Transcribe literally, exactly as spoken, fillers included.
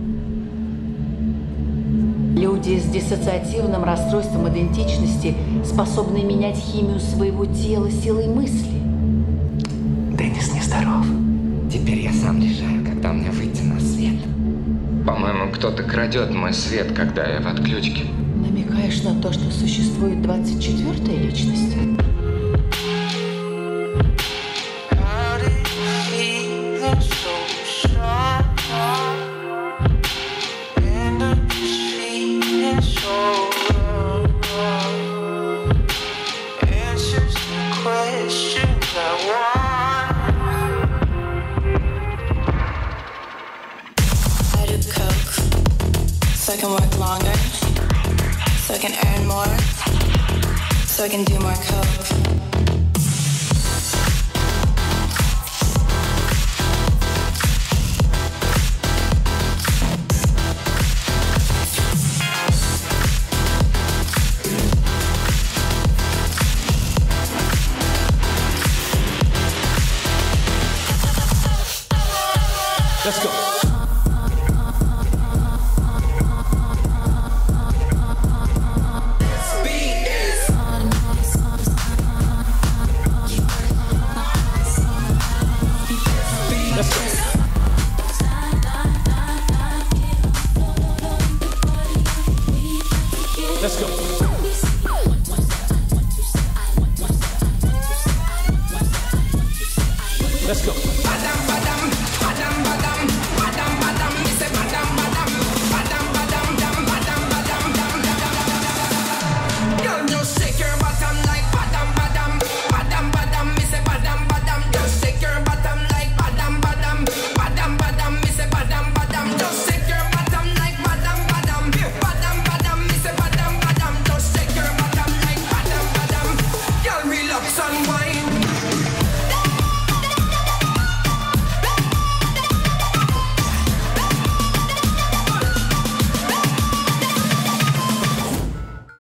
Люди с диссоциативным расстройством идентичности способны менять химию своего тела силой мысли. Деннис нездоров. Теперь я сам решаю, когда мне выйти на свет. По-моему, кто-то крадет мой свет, когда я в отключке. Намекаешь на то, что существует двадцать четвёртая личность? So I can work longer, so I can earn more, so I can do more coke. Let's go.